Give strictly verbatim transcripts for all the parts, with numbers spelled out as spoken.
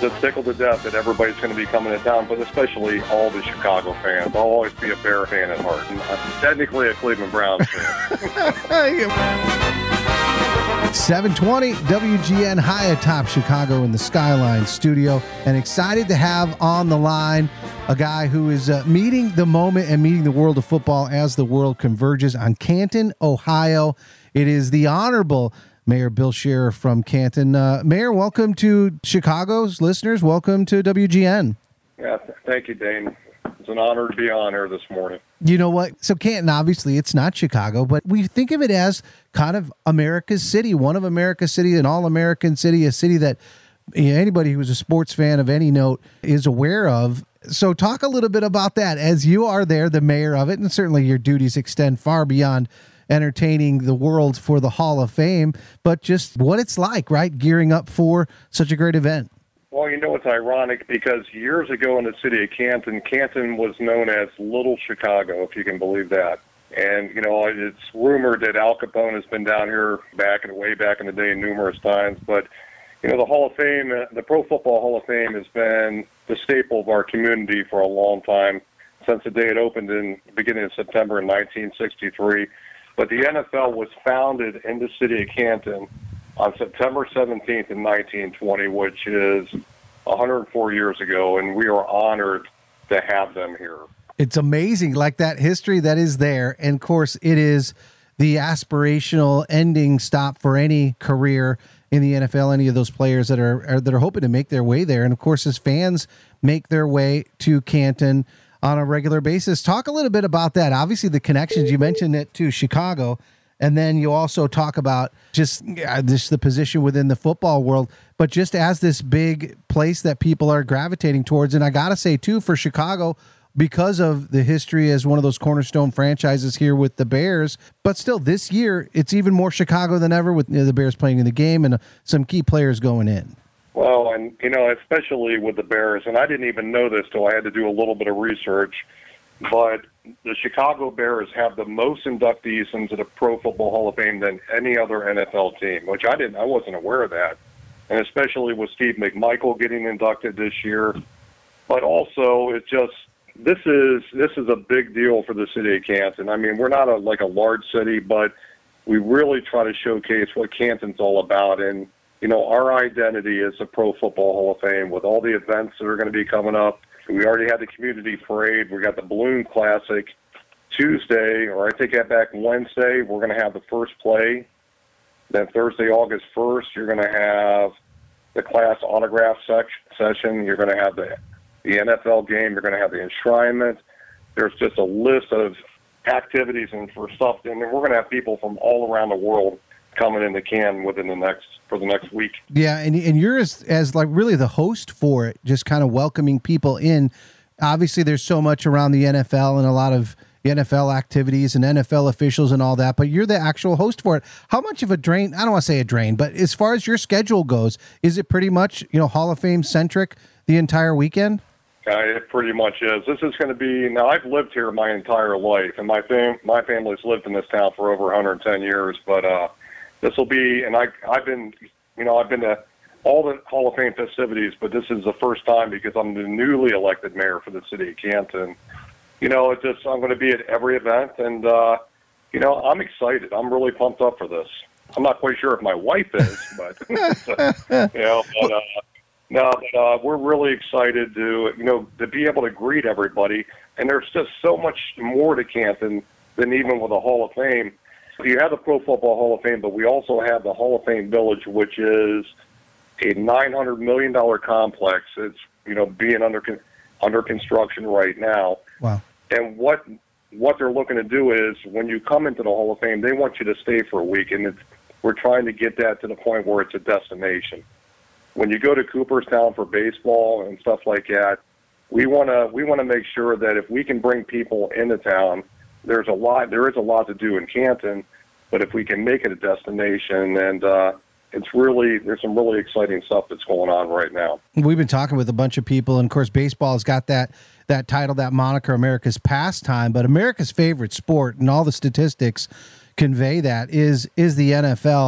just tickled to death that everybody's going to be coming to town, but especially all the Chicago fans. I'll always be a Bear fan at heart. And I'm technically a Cleveland Browns fan. seven twenty W G N high atop Chicago in the Skyline studio, and excited to have on the line a guy who is uh, meeting the moment and meeting the world of football as the world converges on Canton, Ohio. It is the Honorable Mayor Bill Scher from Canton. Uh, Mayor, welcome to Chicago's listeners. Welcome to W G N. Yeah, th- thank you, Dane. It's an honor to be on here this morning. You know what? So Canton, obviously, it's not Chicago, but we think of it as kind of America's city, one of America's city, an all-American city, a city that you know, anybody who's a sports fan of any note is aware of. So talk a little bit about that as you are there, the mayor of it, and certainly your duties extend far beyond entertaining the world for the Hall of Fame, but just what it's like, right? Gearing up for such a great event. Well, you know, it's ironic because years ago in the city of Canton, Canton was known as Little Chicago, if you can believe that. And, you know, it's rumored that Al Capone has been down here back and way back in the day numerous times. But, you know, the Hall of Fame, the Pro Football Hall of Fame has been the staple of our community for a long time, since the day it opened in the beginning of September in nineteen sixty-three. But the N F L was founded in the city of Canton on September seventeenth in nineteen twenty, which is one hundred four years ago, and we are honored to have them here. It's amazing, like that history that is there. And, of course, it is the aspirational ending stop for any career in the N F L, any of those players that are, are that are hoping to make their way there. And, of course, as fans make their way to Canton on a regular basis. Talk a little bit about that. Obviously, the connections, you mentioned it to Chicago, and then you also talk about just uh, this the position within the football world, but just as this big place that people are gravitating towards. And I got to say, too, for Chicago, because of the history as one of those cornerstone franchises here with the Bears, but still this year, it's even more Chicago than ever with you know, the Bears playing in the game and uh, some key players going in. Well, and, you know, especially with the Bears, and I didn't even know this till I had to do a little bit of research, but the Chicago Bears have the most inductees into the Pro Football Hall of Fame than any other N F L team, which I didn't, I wasn't aware of that. And especially with Steve McMichael getting inducted this year. But also, it's just, this is, this is a big deal for the city of Canton. I mean, we're not a, like a large city, but we really try to showcase what Canton's all about. And, you know, our identity is the Pro Football Hall of Fame with all the events that are going to be coming up. We already had the community parade. We got the Balloon Classic Tuesday, or I take that back Wednesday. We're going to have the first play. Then Thursday, August first, you're going to have the class autograph sec- session. You're going to have the, the N F L game. You're going to have the enshrinement. There's just a list of activities and for stuff. And then we're going to have people from all around the world coming into Canton within the next for the next week. Yeah, and and you're as, as like really the host for it, just kind of welcoming people in. Obviously, there's so much around the N F L and a lot of N F L activities and N F L officials and all that, but you're the actual host for it. How much of a drain? I don't want to say a drain, but as far as your schedule goes, is it pretty much you know Hall of Fame centric the entire weekend? Uh, it pretty much is. This is going to be now. I've lived here my entire life, and my fam- my family's lived in this town for over one hundred ten years, but. uh This will be, and I, I've been, you know, I've been to all the Hall of Fame festivities, but this is the first time because I'm the newly elected mayor for the city of Canton. You know, it's just, I'm going to be at every event, and, uh, you know, I'm excited. I'm really pumped up for this. I'm not quite sure if my wife is, but, you know, but, uh, no, but uh, we're really excited to, you know, to be able to greet everybody. And there's just so much more to Canton than even with the Hall of Fame. You have the Pro Football Hall of Fame, but we also have the Hall of Fame Village, which is a nine hundred million dollars complex. It's, you know, being under under construction right now. Wow. And what what they're looking to do is when you come into the Hall of Fame, they want you to stay for a week, and it's, we're trying to get that to the point where it's a destination. When you go to Cooperstown for baseball and stuff like that, we want to we want to make sure that if we can bring people into town, there's a lot there is a lot to do in Canton, but if we can make it a destination, and uh, it's really there's some really exciting stuff that's going on right now. We've been talking with a bunch of people, and of course, baseball has got that that title, that moniker, America's pastime, but America's favorite sport, and all the statistics convey that is is the N F L.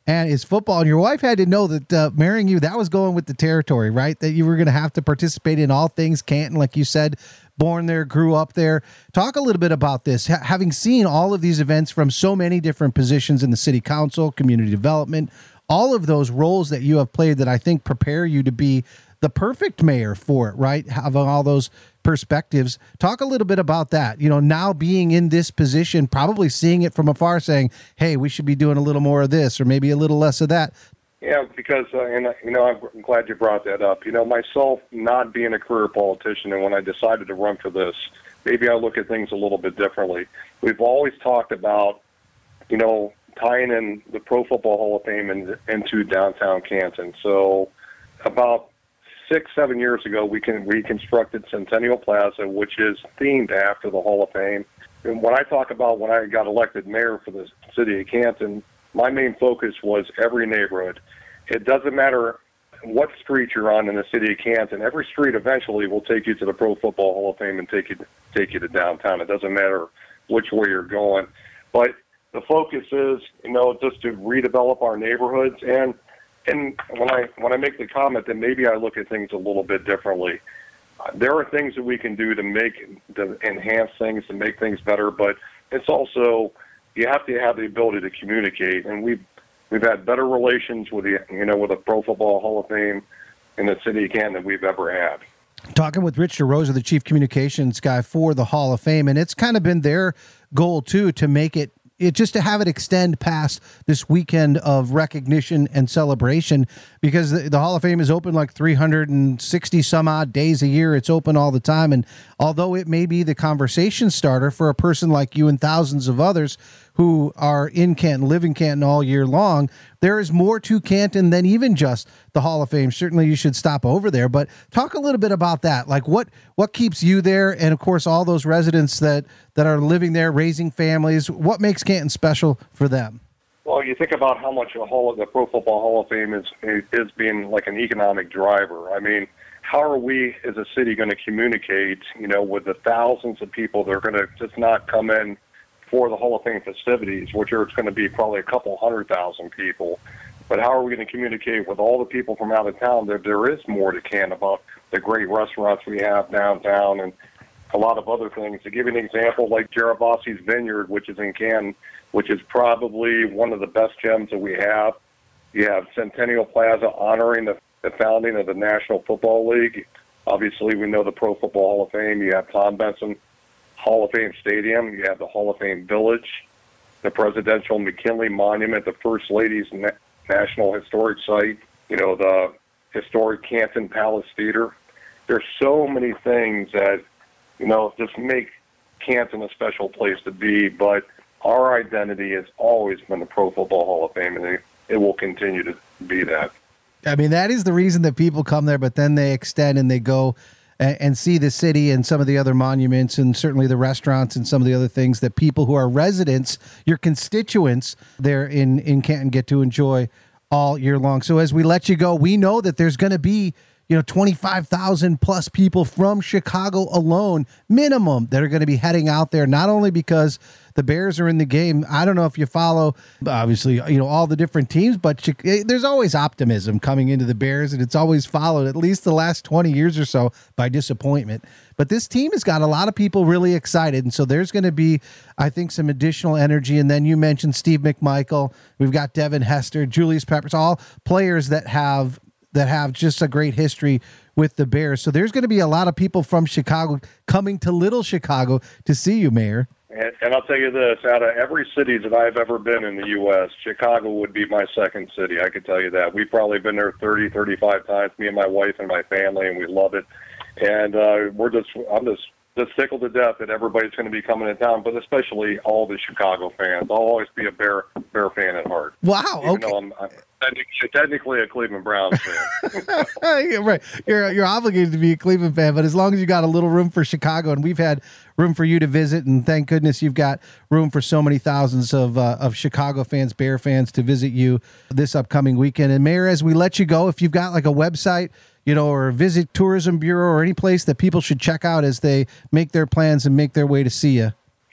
and is football. And your wife had to know that uh, marrying you, that was going with the territory, right? That you were going to have to participate in all things Canton, like you said, born there, grew up there. Talk a little bit about this, H- having seen all of these events from so many different positions in the city council, community development, all of those roles that you have played that I think prepare you to be the perfect mayor for it, right? Having all those perspectives. Talk a little bit about that. You know, now being in this position, probably seeing it from afar, saying, hey, we should be doing a little more of this or maybe a little less of that. Yeah, because, uh, and, uh, you know, I'm glad you brought that up. You know, myself not being a career politician, and when I decided to run for this, maybe I look at things a little bit differently. We've always talked about, you know, tying in the Pro Football Hall of Fame in, into downtown Canton. So about six, seven years ago, we can reconstructed Centennial Plaza, which is themed after the Hall of Fame. And when I talk about when I got elected mayor for the city of Canton, my main focus was every neighborhood. It doesn't matter what street you're on in the city of Canton. Every street eventually will take you to the Pro Football Hall of Fame and take you take you to downtown. It doesn't matter which way you're going. But the focus is, you know, just to redevelop our neighborhoods. And and when I when I make the comment that maybe I look at things a little bit differently, uh, there are things that we can do to make to enhance things, to make things better. But it's also, you have to have the ability to communicate, and we've we've had better relations with the you know with the Pro Football Hall of Fame in the city of Canton than we've ever had. Talking with Rich DeRosa, the chief communications guy for the Hall of Fame, and it's kind of been their goal too to make it. It just to have it extend past this weekend of recognition and celebration, because the, the Hall of Fame is open like three hundred sixty some odd days a year. It's open all the time. And although it may be the conversation starter for a person like you and thousands of others who are in Canton, live in Canton all year long, there is more to Canton than even just the Hall of Fame. Certainly you should stop over there, but talk a little bit about that. Like what, what keeps you there? And of course, all those residents that, that are living there, raising families, what makes Canton special for them? Well, you think about how much the Hall of the Pro Football Hall of Fame is, is being like an economic driver. I mean, how are we as a city going to communicate, you know, with the thousands of people that are going to just not come in for the Hall of Fame festivities, which are it's going to be probably a couple hundred thousand people. But how are we going to communicate with all the people from out of town that there is more to Canton about the great restaurants we have downtown and a lot of other things? To give you an example, like Gervasi's Vineyard, which is in Canton, which is probably one of the best gems that we have. You have Centennial Plaza honoring the, the founding of the National Football League. Obviously, we know the Pro Football Hall of Fame. You have Tom Benson Hall of Fame Stadium. You have the Hall of Fame Village, the Presidential McKinley Monument, the First Lady's Na- National Historic Site, you know, the historic Canton Palace Theater. There's so many things that, you know, just make Canton a special place to be, but our identity has always been the Pro Football Hall of Fame, and it, it will continue to be that. I mean, that is the reason that people come there, but then they extend and they go and, and see the city and some of the other monuments and certainly the restaurants and some of the other things that people who are residents, your constituents there in, in Canton get to enjoy all year long. So as we let you go, we know that there's going to be, you know, twenty-five thousand plus people from Chicago alone, minimum, that are going to be heading out there, not only because the Bears are in the game. I don't know if you follow, obviously, you know, all the different teams, but there's always optimism coming into the Bears, and it's always followed, at least the last twenty years or so, by disappointment. But this team has got a lot of people really excited, and so there's going to be, I think, some additional energy. And then you mentioned Steve McMichael. We've got Devin Hester, Julius Peppers, all players that have that have just a great history with the Bears. So there's going to be a lot of people from Chicago coming to Little Chicago to see you, Mayor. And, and I'll tell you this, out of every city that I've ever been in the U S, Chicago would be my second city. I can tell you that. We've probably been there thirty, thirty-five times, me and my wife and my family, and we love it. And uh, we're just, I'm just, just tickled to death that everybody's going to be coming to town, but especially all the Chicago fans. I'll always be a Bear Bear fan at heart. Wow. Even okay. though I'm, I'm technically, technically a Cleveland Browns fan. Yeah, right. You're you're obligated to be a Cleveland fan, but as long as you got a little room for Chicago, and we've had room for you to visit, and thank goodness you've got room for so many thousands of uh, of Chicago fans, Bear fans, to visit you this upcoming weekend. And Mayor, as we let you go, if you've got like a website, you know, or visit tourism bureau or any place that people should check out as they make their plans and make their way to see you.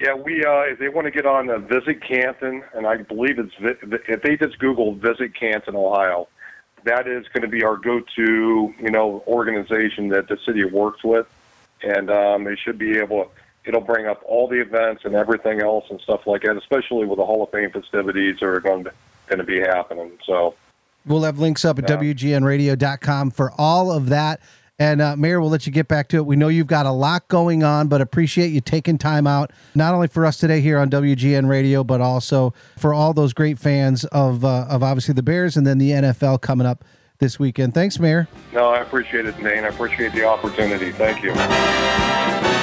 Yeah, we uh, if they want to get on uh, Visit Canton, and I believe it's if they just Google Visit Canton, Ohio, that is going to be our go-to, you know, organization that the city works with, and um, they should be able. It'll bring up all the events and everything else and stuff like that, especially with the Hall of Fame festivities that are going to, going to be happening. So we'll have links up at yeah. W G N radio dot com for all of that. And uh, Mayor, we'll let you get back to it. We know you've got a lot going on, but appreciate you taking time out, not only for us today here on W G N Radio, but also for all those great fans of uh, of obviously the Bears and then the N F L coming up this weekend. Thanks, Mayor. No, I appreciate it, Dane. I appreciate the opportunity. Thank you.